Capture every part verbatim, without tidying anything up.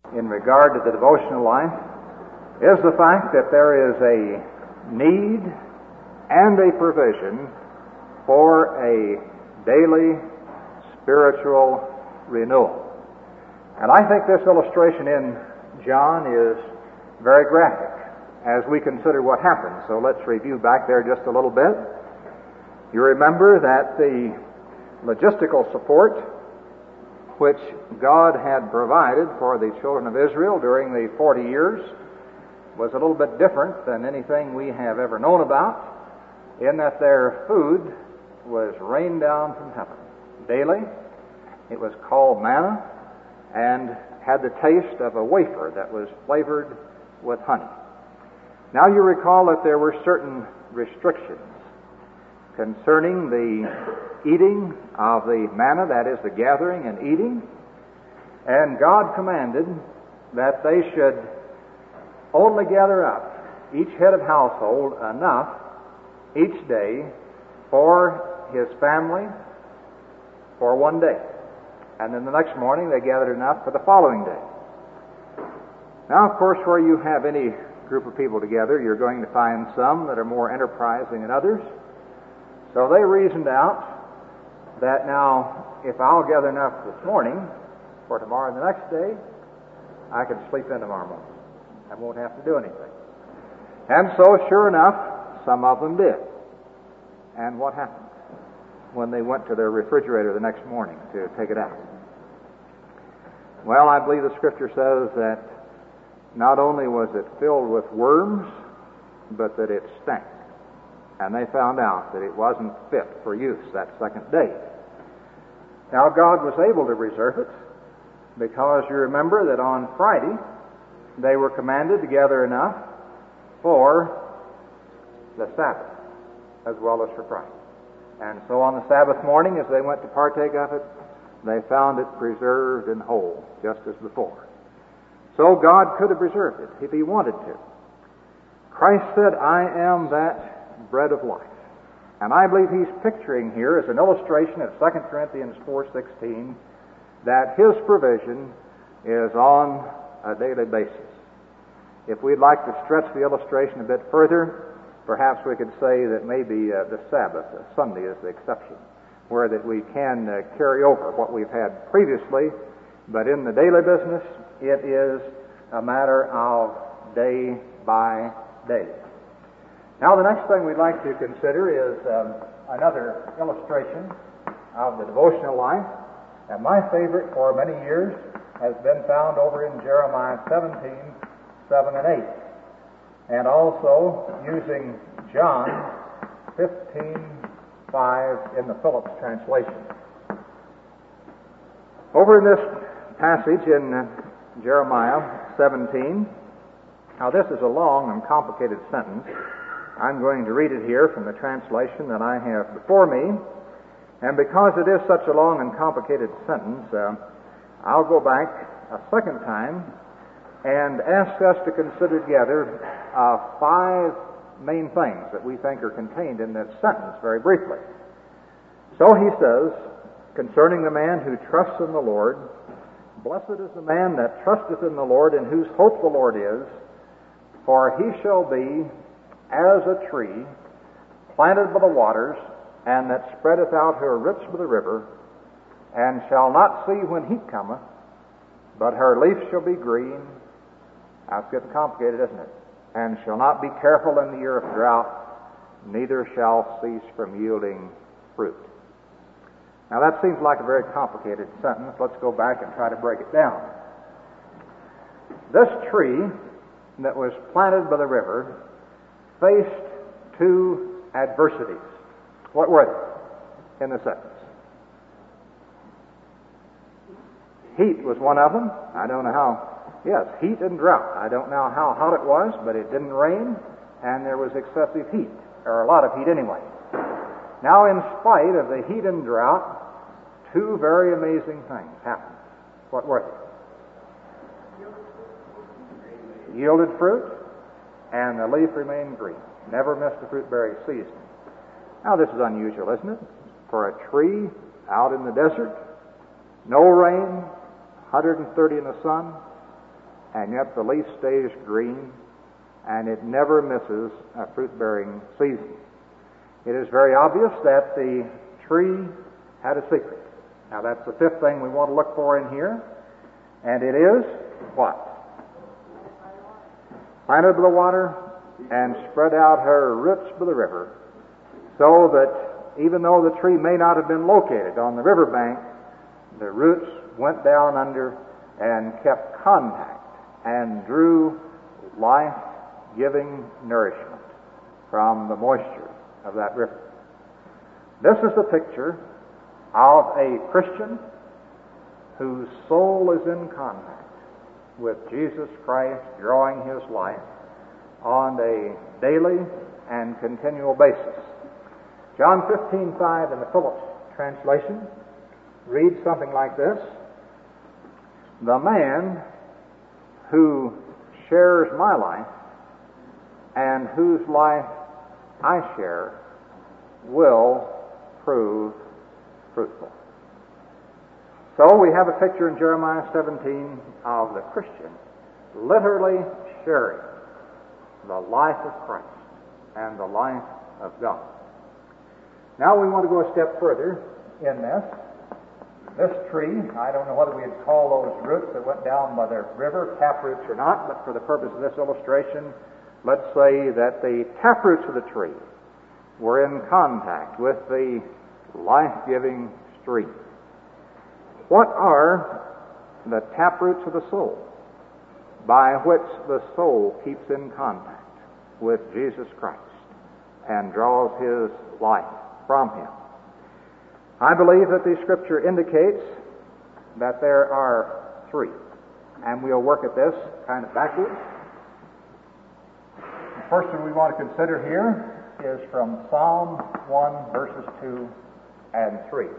in regard to the devotional life is the fact that there is a need and a provision for a daily spiritual renewal. And I think this illustration in John is very graphic as we consider what happened. So let's review back there just a little bit. You remember that the logistical support which God had provided for the children of Israel during the forty years was a little bit different than anything we have ever known about, in that their food was rained down from heaven daily. It was called manna and had the taste of a wafer that was flavored with honey. Now you recall that there were certain restrictions concerning the eating of the manna, that is, the gathering and eating, and God commanded that they should only gather up, each head of household, enough each day for his family for one day. And then the next morning they gathered enough for the following day. Now, of course, where you have any group of people together, you're going to find some that are more enterprising than others. So they reasoned out that now, if I'll gather enough this morning for tomorrow and the next day, I can sleep in tomorrow morning. I won't have to do anything. And so, sure enough, some of them did. And what happened when they went to their refrigerator the next morning to take it out? Well, I believe the Scripture says that not only was it filled with worms, but that it stank. And they found out that it wasn't fit for use that second day. Now, God was able to reserve it, because you remember that on Friday they were commanded to gather enough for the Sabbath as well as for Friday. And so on the Sabbath morning, as they went to partake of it, they found it preserved and whole, just as before. So God could have preserved it if He wanted to. Christ said, "I am that bread of life." And I believe He's picturing here as an illustration of Second Corinthians four sixteen that His provision is on a daily basis. If we'd like to stretch the illustration a bit further, perhaps we could say that maybe uh, the Sabbath, uh, Sunday, is the exception, where that we can uh, carry over what we've had previously, but in the daily business, it is a matter of day by day. Now, the next thing we'd like to consider is um, another illustration of the devotional life. And my favorite for many years has been found over in Jeremiah seventeen, seven and eight. And also using John fifteen, five in the Phillips translation. Over in this passage in uh, Jeremiah seventeen, now this is a long and complicated sentence. I'm going to read it here from the translation that I have before me. And because it is such a long and complicated sentence, uh, I'll go back a second time and ask us to consider together uh, five main things that we think are contained in this sentence very briefly. So he says, concerning the man who trusts in the Lord, "Blessed is the man that trusteth in the Lord, in whose hope the Lord is, for he shall be as a tree planted by the waters, and that spreadeth out her roots by the river, and shall not see when heat cometh, but her leaf shall be green." That's getting complicated, isn't it? "And shall not be careful in the year of drought, neither shall cease from yielding fruit." Now that seems like a very complicated sentence. Let's go back and try to break it down. This tree that was planted by the river faced two adversities. What were they in the sentence? Heat was one of them. I don't know how. Yes, heat and drought. I don't know how hot it was, but it didn't rain, and there was excessive heat, or a lot of heat anyway. Now, in spite of the heat and drought, two very amazing things happened. What were they? Yielded fruit, and the leaf remained green. Never missed the fruit-bearing season. Now, this is unusual, isn't it? For a tree out in the desert, no rain, one hundred thirty in the sun, and yet the leaf stays green, and it never misses a fruit-bearing season. It is very obvious that the tree had a secret. Now that's the fifth thing we want to look for in here, and it is what? Planted by the water and spread out her roots by the river, so that even though the tree may not have been located on the riverbank, the roots went down under and kept contact and drew life-giving nourishment from the moisture of that river. This is the picture of a Christian whose soul is in contact with Jesus Christ, drawing his life on a daily and continual basis. John fifteen five in the Phillips translation reads something like this: "The man who shares my life and whose life I share will prove fruitful." So we have a picture in Jeremiah seventeen of the Christian literally sharing the life of Christ and the life of God. Now we want to go a step further in this. This tree, I don't know whether we'd call those roots that went down by the river tap roots or not, but for the purpose of this illustration, let's say that the tap roots of the tree were in contact with the life-giving stream. What are the tap roots of the soul by which the soul keeps in contact with Jesus Christ and draws his life from him? I believe that the Scripture indicates that there are three, and we'll work at this kind of backwards. The first one we want to consider here is from Psalm one, verses two and three.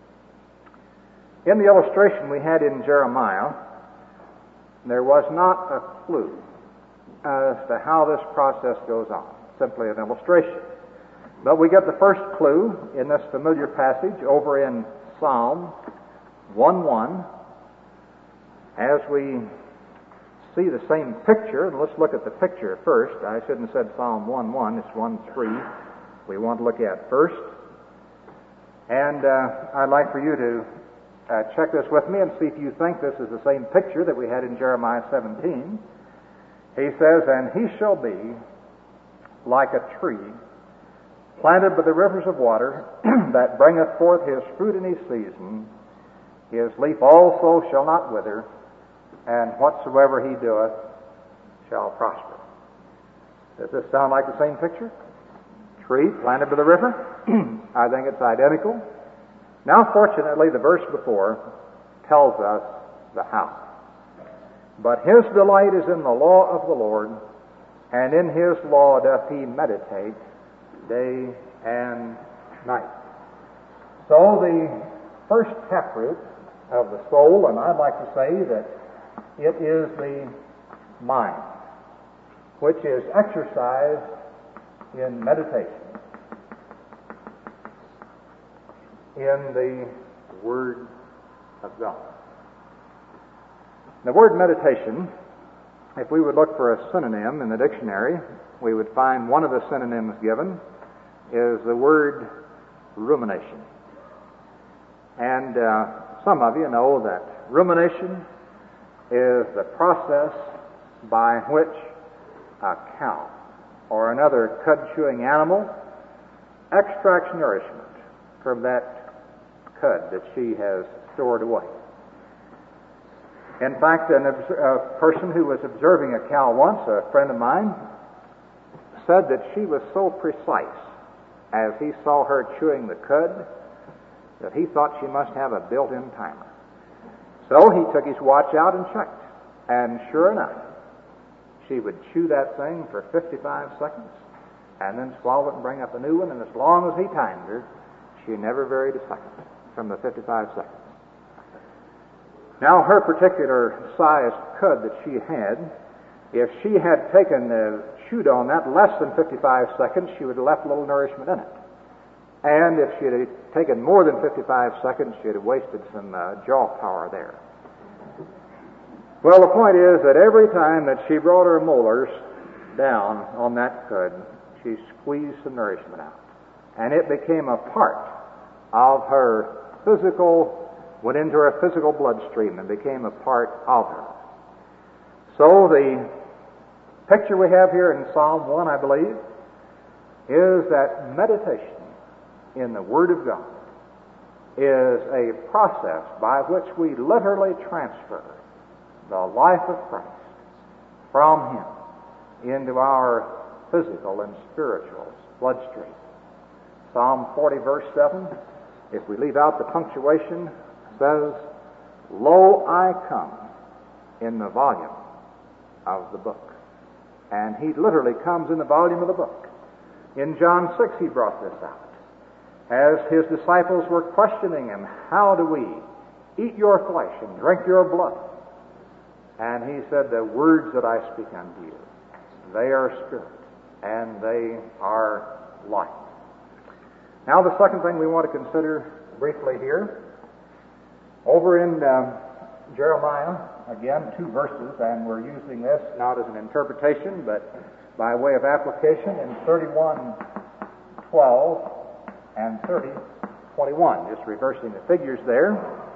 In the illustration we had in Jeremiah, there was not a clue as to how this process goes on, simply an illustration. But we get the first clue in this familiar passage over in Psalm one one. As we see the same picture, and let's look at the picture first. I shouldn't have said Psalm one one, it's one three we want to look at first. And uh, I'd like for you to uh, check this with me and see if you think this is the same picture that we had in Jeremiah seventeen. He says, "And he shall be like a tree planted by the rivers of water, that bringeth forth his fruit in his season. His leaf also shall not wither, and whatsoever he doeth shall prosper." Does this sound like the same picture? Tree planted by the river? I think it's identical. Now, fortunately, the verse before tells us the how. "But his delight is in the law of the Lord, and in his law doth he meditate day and night." So the first taproot of the soul, and I'd like to say that it is the mind, which is exercised in meditation, in the Word of God. The word meditation, if we would look for a synonym in the dictionary, we would find one of the synonyms given is the word rumination. And uh, some of you know that rumination is the process by which a cow or another cud-chewing animal extracts nourishment from that cud that she has stored away. In fact, an, a person who was observing a cow once, a friend of mine, said that she was so precise as he saw her chewing the cud that he thought she must have a built-in timer. So he took his watch out and checked, and sure enough, she would chew that thing for fifty-five seconds and then swallow it and bring up a new one, and as long as he timed her, she never varied a second from the fifty-five seconds. Now, her particular sized cud that she had, if she had taken uh, chewed on that less than fifty-five seconds, she would have left a little nourishment in it. And if she had taken more than fifty-five seconds, she would have wasted some uh, jaw power there. Well, the point is that every time that she brought her molars down on that cud, she squeezed some nourishment out. And it became a part of her physical, went into her physical bloodstream and became a part of her. So the picture we have here in Psalm one, I believe, is that meditation in the Word of God is a process by which we literally transfer the life of Christ from Him into our physical and spiritual bloodstream. Psalm forty, verse seven, if we leave out the punctuation, says, "Lo, I come in the volume of the book." And He literally comes in the volume of the book. In John six, He brought this out. As His disciples were questioning Him, "How do we eat your flesh and drink your blood?" And He said, "The words that I speak unto you, they are spirit, and they are life." Now the second thing we want to consider briefly here, over in uh, Jeremiah, again, two verses, and we're using this not as an interpretation, but by way of application in thirty-one twelve and thirty twenty-one, just reversing the figures there.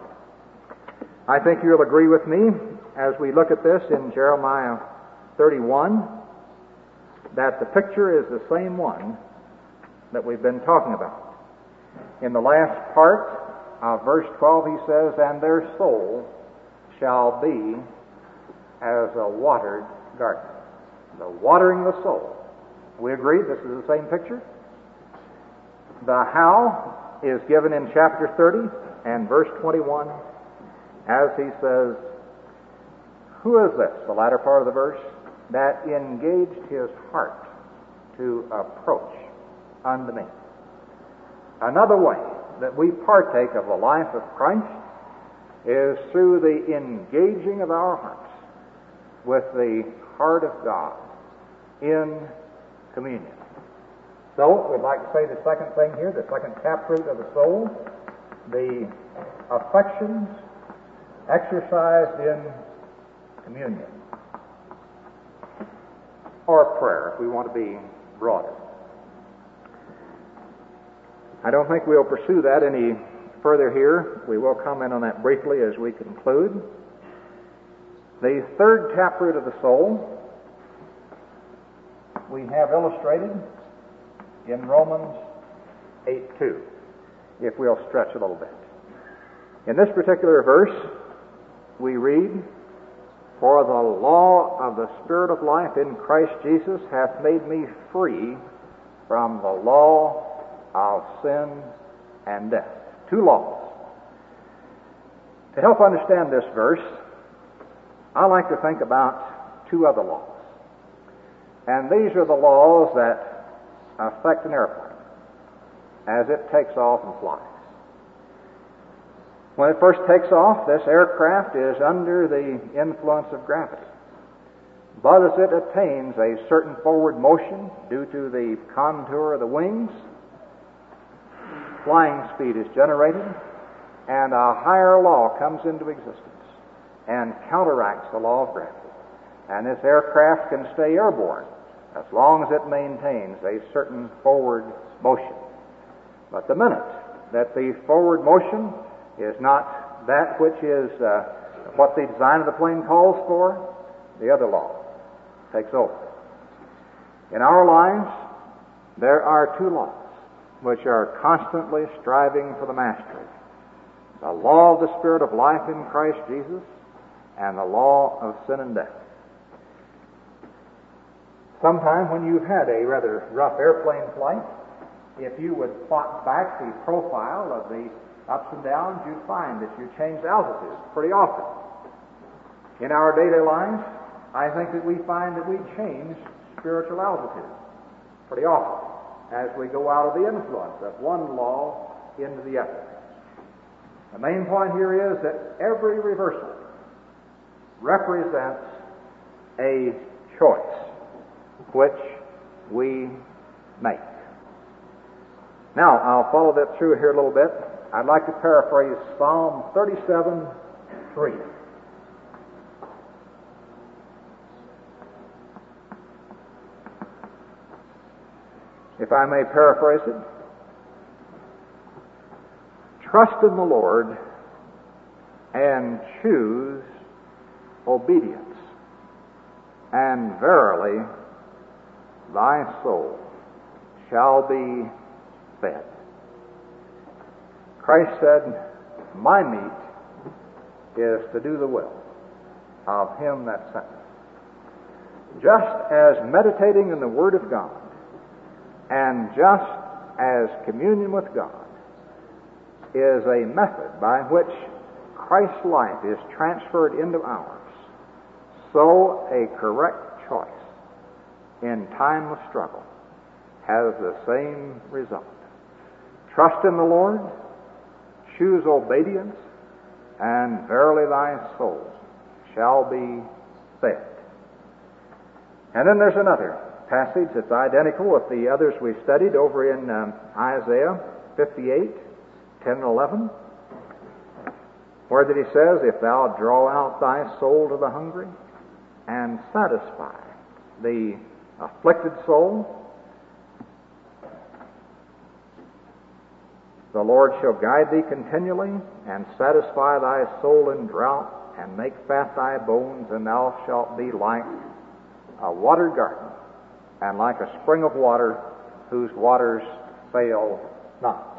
I think you'll agree with me as we look at this in Jeremiah thirty-one that the picture is the same one that we've been talking about. In the last part of verse twelve, he says, "And their soul shall be as a watered garden." The watering of the soul. We agree this is the same picture? The how is given in chapter thirty and verse twenty-one as he says, "Who is this," the latter part of the verse, "that engaged his heart to approach unto me?" Another way that we partake of the life of Christ is through the engaging of our hearts with the heart of God in communion. So, we'd like to say the second thing here, the second taproot of the soul, the affections exercised in communion. Or prayer, if we want to be broader. I don't think we'll pursue that any further here. We will comment on that briefly as we conclude. The third taproot of the soul we have illustrated in Romans eight two, if we'll stretch a little bit. In this particular verse, we read, "For the law of the Spirit of life in Christ Jesus hath made me free from the law of sin and death." Two laws. To help understand this verse, I like to think about two other laws. And these are the laws that affect an airplane as it takes off and flies. When it first takes off, this aircraft is under the influence of gravity. But as it attains a certain forward motion due to the contour of the wings, flying speed is generated, and a higher law comes into existence and counteracts the law of gravity. And this aircraft can stay airborne as long as it maintains a certain forward motion. But the minute that the forward motion is not that which is uh, what the design of the plane calls for, the other law takes over. In our lives, there are two laws which are constantly striving for the mastery. The law of the Spirit of life in Christ Jesus and the law of sin and death. Sometime when you've had a rather rough airplane flight, if you would plot back the profile of the ups and downs, you'd find that you change altitude pretty often. In our daily lives, I think that we find that we change spiritual altitude pretty often as we go out of the influence of one law into the other. The main point here is that every reversal represents a choice which we make. Now, I'll follow that through here a little bit. I'd like to paraphrase Psalm thirty-seven three. if I may paraphrase it, trust in the Lord and choose obedience, and verily thy soul shall be fed. Christ said, my meat is to do the will of him that sent me. Just as meditating in the Word of God and just as communion with God is a method by which Christ's life is transferred into ours, so a correct choice in time of struggle has the same result. Trust in the Lord, choose obedience, and verily thy soul shall be fed. And then there's another passage that's identical with the others we studied over in um, Isaiah fifty-eight, ten and eleven, where that he says, if thou draw out thy soul to the hungry and satisfy the afflicted soul, the Lord shall guide thee continually and satisfy thy soul in drought and make fat thy bones, and thou shalt be like a watered garden and like a spring of water whose waters fail not.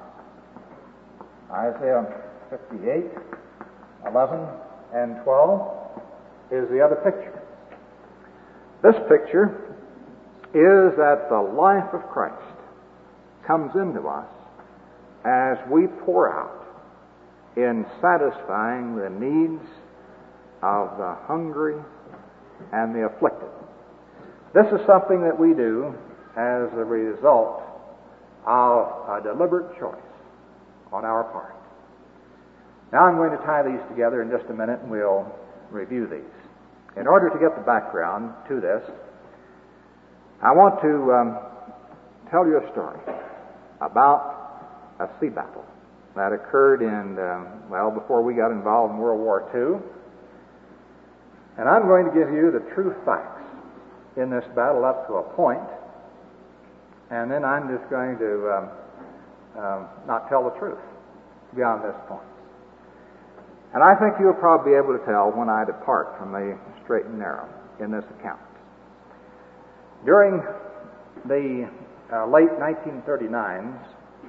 Isaiah fifty-eight, eleven and twelve is the other picture. This picture is that the life of Christ comes into us as we pour out in satisfying the needs of the hungry and the afflicted. This is something that we do as a result of a deliberate choice on our part. Now I'm going to tie these together in just a minute, and we'll review these. In order to get the background to this, I want to um, tell you a story about a sea battle that occurred in, uh, well, before we got involved in World War Two. And I'm going to give you the true facts in this battle up to a point, and then I'm just going to um, um, not tell the truth beyond this point. And I think you'll probably be able to tell when I depart from the straight and narrow in this account. During the uh, late nineteen thirty-nines,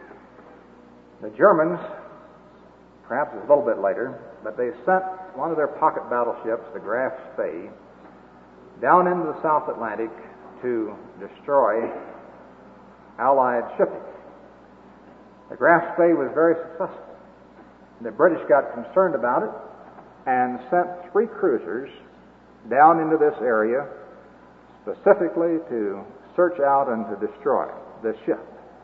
the Germans, perhaps a little bit later, but they sent one of their pocket battleships, the Graf Spee, down into the South Atlantic to destroy Allied shipping. The Graf Spee was very successful. The British got concerned about it and sent three cruisers down into this area specifically to search out and to destroy this ship.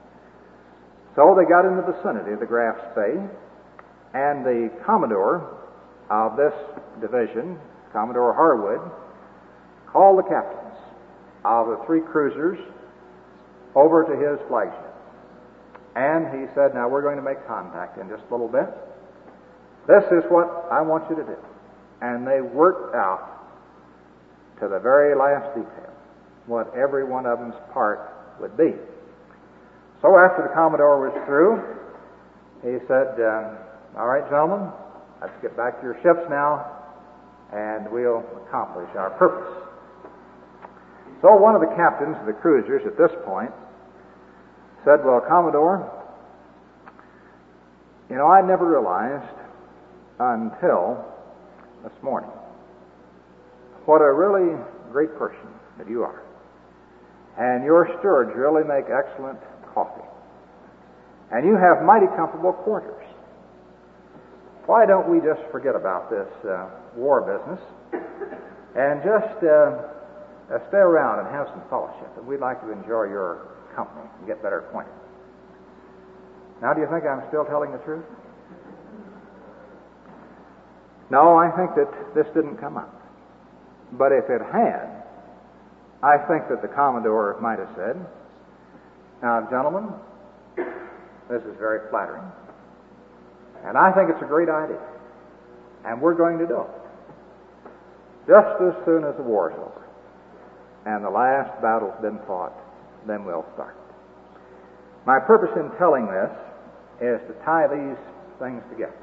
So they got in the vicinity of the Graf Spee, and the Commodore of this division, Commodore Harwood, called the captains of the three cruisers over to his flagship. And he said, now we're going to make contact in just a little bit. This is what I want you to do. And they worked out to the very last detail what every one of them's part would be. So after the Commodore was through, he said, um, all right, gentlemen, let's get back to your ships now, and we'll accomplish our purpose. So one of the captains of the cruisers at this point said, well, Commodore, you know, I never realized until this morning what a really great person that you are. And your stewards really make excellent coffee. And you have mighty comfortable quarters. Why don't we just forget about this uh, war business and just uh, uh, stay around and have some fellowship? And we'd like to enjoy your company and get better acquainted. Now, do you think I'm still telling the truth? No, I think that this didn't come up. But if it had, I think that the Commodore might have said, now, gentlemen, this is very flattering, and I think it's a great idea, and we're going to do it just as soon as the war's over and the last battle's been fought, then we'll start. My purpose in telling this is to tie these things together.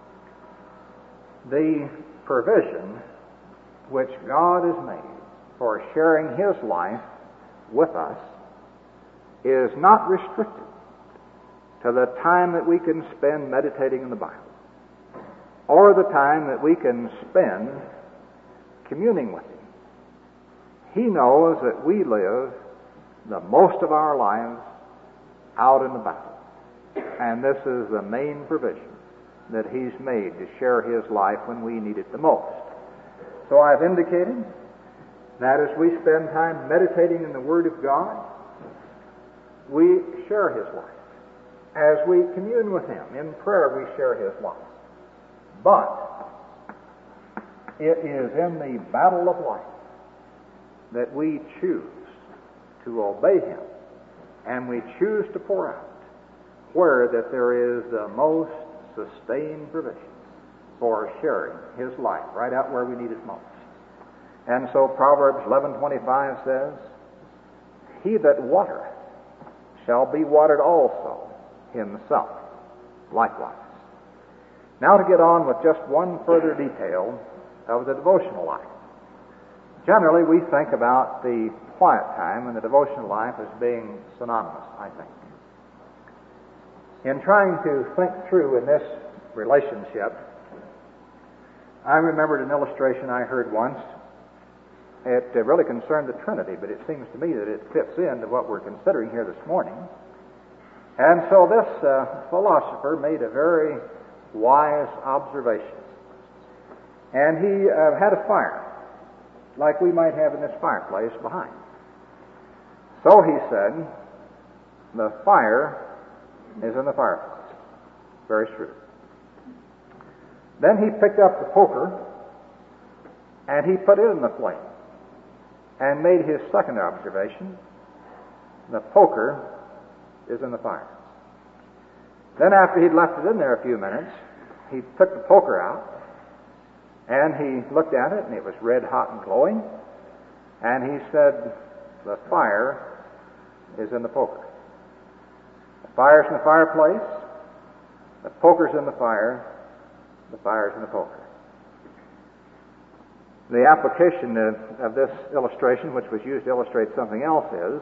The provision which God has made for sharing His life with us is not restricted to the time that we can spend meditating in the Bible, or the time that we can spend communing with Him. He knows that we live the most of our lives out in the battle, and this is the main provision that He's made to share His life when we need it the most. So I've indicated that as we spend time meditating in the Word of God, we share His life. As we commune with Him in prayer, we share His life. But it is in the battle of life that we choose to obey Him, and we choose to pour out where that there is the most sustained provision for sharing His life, right out where we need it most. And so Proverbs eleven twenty-five says, "He that watereth shall be watered also himself likewise." Now to get on with just one further detail of the devotional life. Generally, we think about the quiet time and the devotional life as being synonymous, I think. In trying to think through in this relationship, I remembered an illustration I heard once. It uh, really concerned the Trinity, but it seems to me that it fits into what we're considering here this morning. And so this uh, philosopher made a very wise observation. And he uh, had a fire, like we might have in this fireplace behind. So he said, the fire is in the fireplace. Very true. Then he picked up the poker and he put it in the flame and made his second observation. The poker is in the fire. Then after he'd left it in there a few minutes, he took the poker out and he looked at it and it was red hot and glowing, and he said, the fire is in the poker. The fire's in the fireplace, the poker's in the fire, the fire's in the poker. The application of, of this illustration, which was used to illustrate something else, is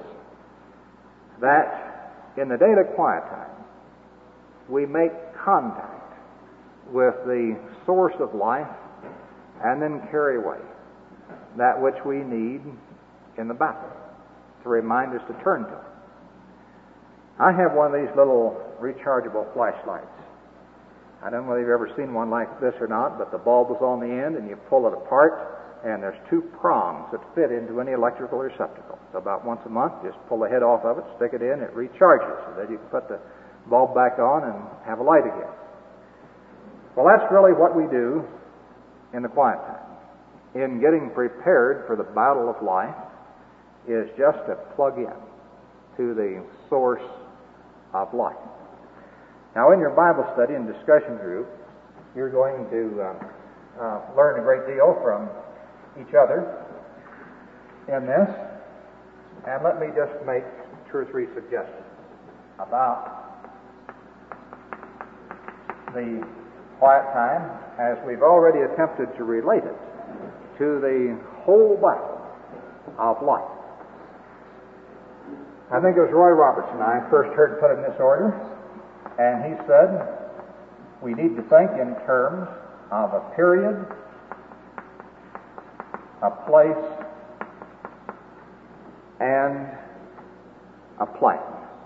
that in the daily quiet time, we make contact with the source of life and then carry away that which we need in the battle to remind us to turn to it. I have one of these little rechargeable flashlights. I don't know whether you've ever seen one like this or not, but the bulb is on the end and you pull it apart and there's two prongs that fit into any electrical receptacle. So about once a month, just pull the head off of it, stick it in, it recharges so that you can put the bulb back on and have a light again. Well, that's really what we do in the quiet time. In getting prepared for the battle of life is just to plug in to the source of life. Now, in your Bible study and discussion group, you're going to uh, uh, learn a great deal from each other in this, and let me just make two or three suggestions about the quiet time, as we've already attempted to relate it to the whole battle of life. I think it was Roy Robertson I first heard put in this order, and he said we need to think in terms of a period, a place, and a plan.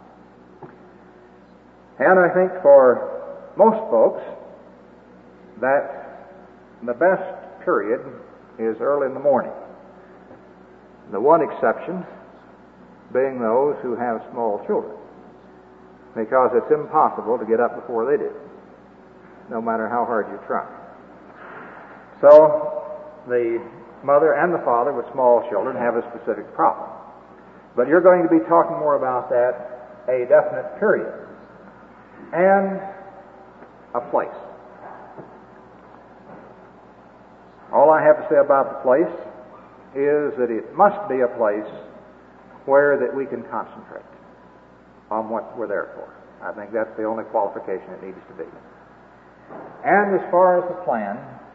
And I think for most folks that the best period is early in the morning. The one exception being those who have small children, because it's impossible to get up before they do, no matter how hard you try. So the mother and the father with small children have a specific problem. But you're going to be talking more about that, a definite period and a place. All I have to say about the place is that it must be a place where that we can concentrate. on what we're there for. I think that's the only qualification it needs to be. And as far as the plan,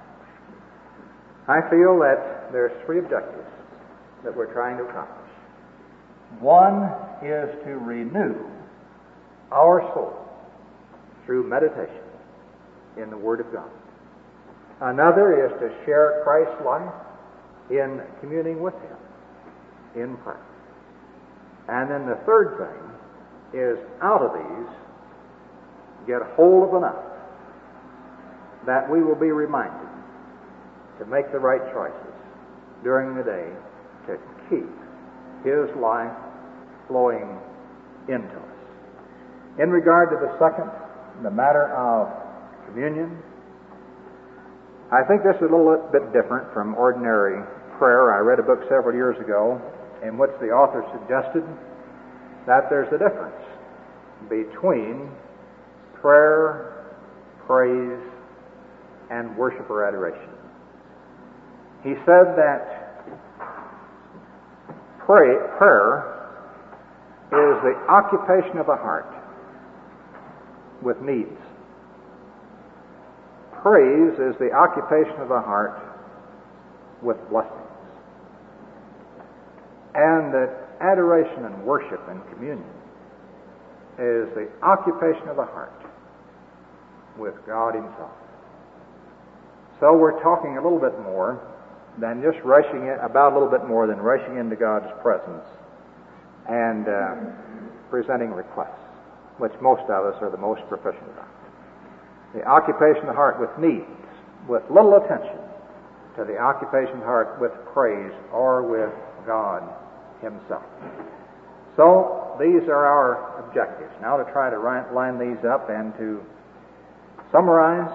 I feel that there's three objectives that we're trying to accomplish. One is to renew our soul through meditation in the Word of God. Another is to share Christ's life in communing with Him in prayer. And then the third thing is, out of these, get hold of enough that we will be reminded to make the right choices during the day to keep His life flowing into us. In regard to the second, the matter of communion, I think this is a little bit different from ordinary prayer. I read a book several years ago in which the author suggested that there's a difference between prayer, praise, and worship or adoration. He said that pray, prayer is the occupation of the heart with needs. Praise is the occupation of the heart with blessings. And that adoration and worship and communion is the occupation of the heart with God Himself. So we're talking a little bit more than just rushing in, about a little bit more than rushing into God's presence and uh, presenting requests, which most of us are the most proficient at. The occupation of the heart with needs, with little attention to the occupation of the heart with praise or with God Himself. So these are our objectives. Now to try to line these up and to summarize,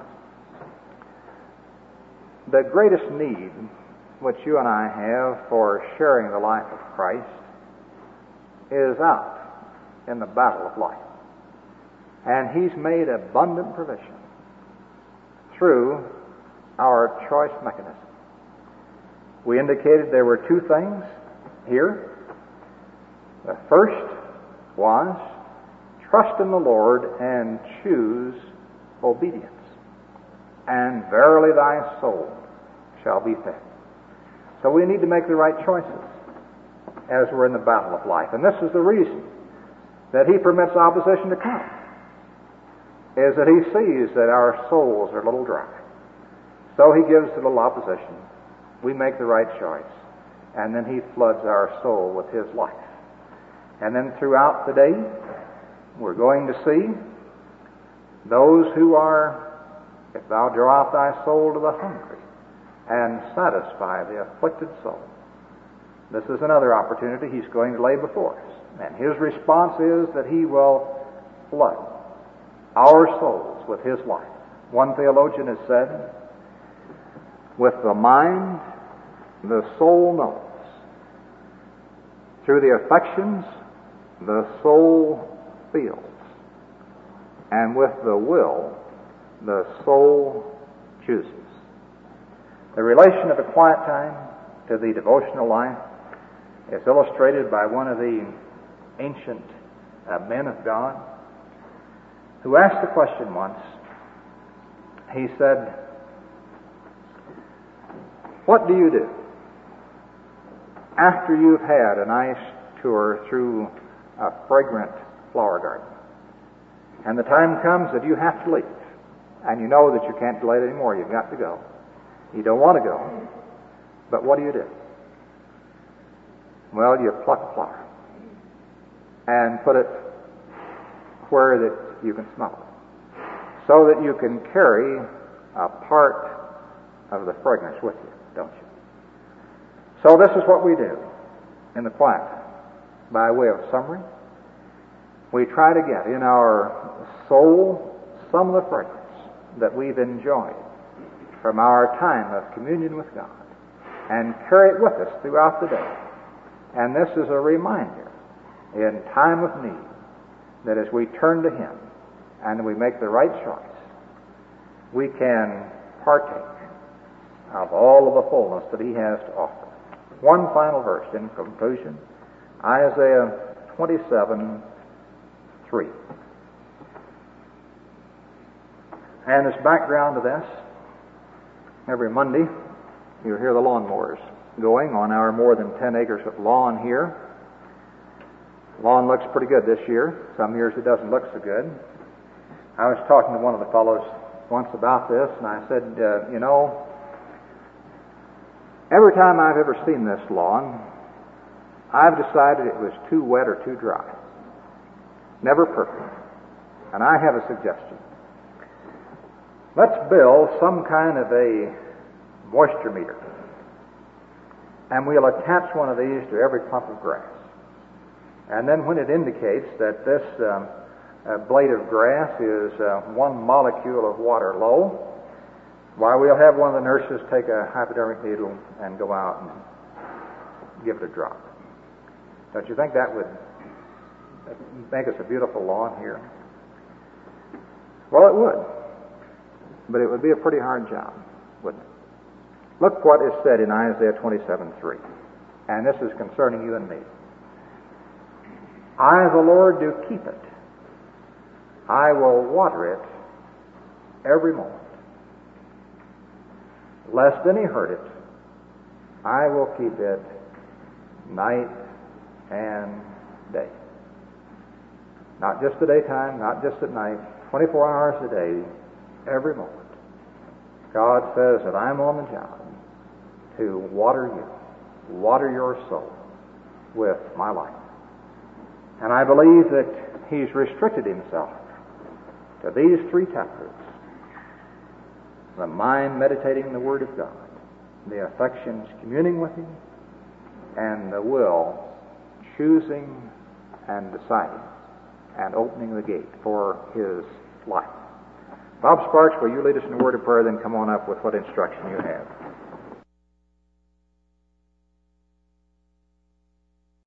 the greatest need which you and I have for sharing the life of Christ is out in the battle of life. And He's made abundant provision through our choice mechanism. We indicated there were two things here. The first was trust in the Lord and choose obedience, and verily thy soul shall be fed. So we need to make the right choices as we're in the battle of life. And this is the reason that He permits opposition to come, is that He sees that our souls are a little dry. So He gives a little opposition. We make the right choice, and then He floods our soul with His life. And then throughout the day, we're going to see those who are, if thou draw out thy soul to the hungry and satisfy the afflicted soul. This is another opportunity He's going to lay before us. And His response is that He will flood our souls with His life. One theologian has said, with the mind, the soul knows. Through the affections, the soul feels. And with the will, the soul chooses. The relation of the quiet time to the devotional life is illustrated by one of the ancient uh, men of God who asked the question once. He said, what do you do after you've had a nice tour through a fragrant flower garden, and the time comes that you have to leave, and you know that you can't delay it anymore, you've got to go. You don't want to go, but what do you do? Well, you pluck a flower and put it where that you can smell it, so that you can carry a part of the fragrance with you, don't you? So this is what we do in the quiet time. By way of summary, we try to get in our soul some of the fragrance that we've enjoyed from our time of communion with God and carry it with us throughout the day. And this is a reminder in time of need that as we turn to Him and we make the right choice, we can partake of all of the fullness that He has to offer. One final verse in conclusion, Isaiah twenty-seven, three. And as background to this, every Monday you'll hear the lawnmowers going on our more than ten acres of lawn here. Lawn looks pretty good this year. Some years it doesn't look so good. I was talking to one of the fellows once about this, and I said, uh, you know, every time I've ever seen this lawn, I've decided it was too wet or too dry. Never perfect. And I have a suggestion. Let's build some kind of a moisture meter, and we'll attach one of these to every clump of grass. And then when it indicates that this um, uh, blade of grass is uh, one molecule of water low, why, we'll have one of the nurses take a hypodermic needle and go out and give it a drop. Don't you think that would make us a beautiful lawn here? Well, it would. But it would be a pretty hard job, wouldn't it? Look what is said in Isaiah twenty-seven three. And this is concerning you and me. I, the Lord, do keep it. I will water it every moment. Lest any hurt it, I will keep it night and day. Not just the daytime, not just at night, twenty-four hours a day, every moment. God says that I'm on the job to water you, water your soul with my life. And I believe that He's restricted Himself to these three taproots: the mind meditating the Word of God, the affections communing with Him, and the will choosing and deciding and opening the gate for His life. Bob Sparks, will you lead us in a word of prayer, then come on up with what instruction you have.